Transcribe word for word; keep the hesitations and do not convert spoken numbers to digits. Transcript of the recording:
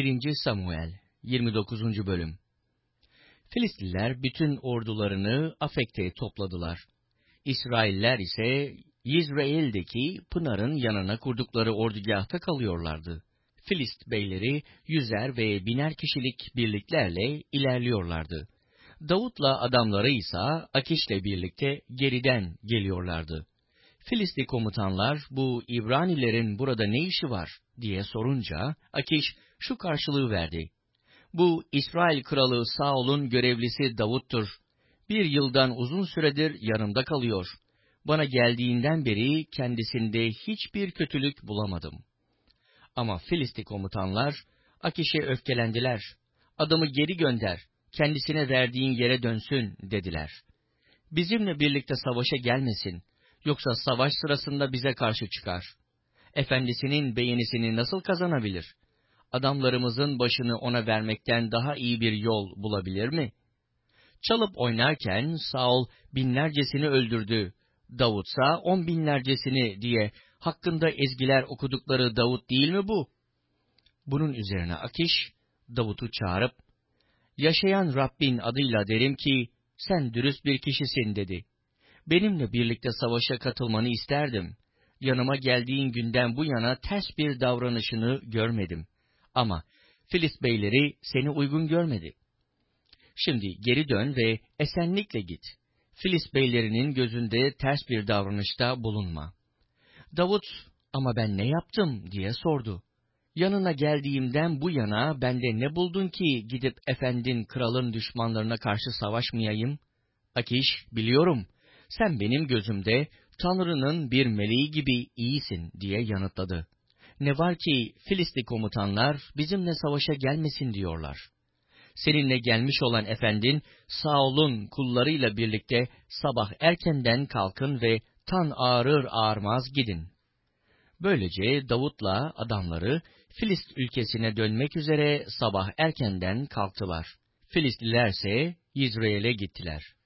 birinci Samuel yirmi dokuzuncu bölüm. Filistliler bütün ordularını Afek'te topladılar. İsrailler ise Yizreel'deki Pınar'ın yanına kurdukları ordugahta kalıyorlardı. Filist beyleri yüzer ve biner kişilik birliklerle ilerliyorlardı. Davut'la adamları ise Akiş'le birlikte geriden geliyorlardı. Filistli komutanlar bu İbranilerin burada ne işi var diye sorunca Akiş şu karşılığı verdi: Bu İsrail kralı Saul'un görevlisi Davut'tur. Bir yıldan uzun süredir yanımda kalıyor. Bana geldiğinden beri kendisinde hiçbir kötülük bulamadım. Ama Filistli komutanlar Akiş'e öfkelendiler. Adamı geri gönder, kendisine verdiğin yere dönsün dediler. Bizimle birlikte savaşa gelmesin, yoksa savaş sırasında bize karşı çıkar. Efendisinin beğenisini nasıl kazanabilir? Adamlarımızın başını ona vermekten daha iyi bir yol bulabilir mi? Çalıp oynarken Saul binlercesini öldürdü, Davutsa on binlercesini diye hakkında ezgiler okudukları Davut değil mi bu? Bunun üzerine Akiş, Davut'u çağırıp, yaşayan Rabbin adıyla derim ki, sen dürüst bir kişisin dedi. Benimle birlikte savaşa katılmanı isterdim. Yanıma geldiğin günden bu yana ters bir davranışını görmedim. Ama Filist beyleri seni uygun görmedi. Şimdi geri dön ve esenlikle git. Filist beylerinin gözünde ters bir davranışta bulunma. Davut, ama ben ne yaptım diye sordu. Yanına geldiğimden bu yana bende ne buldun ki gidip efendin kralın düşmanlarına karşı savaşmayayım? Akiş, biliyorum, sen benim gözümde Tanrı'nın bir meleği gibi iyisin diye yanıtladı. Ne var ki Filistli komutanlar bizimle savaşa gelmesin diyorlar. Seninle gelmiş olan efendin Saul'un kullarıyla birlikte sabah erkenden kalkın ve tan ağrır ağarmaz gidin. Böylece Davut'la adamları Filist ülkesine dönmek üzere sabah erkenden kalktılar. Filistlilerse Yizreel'e gittiler.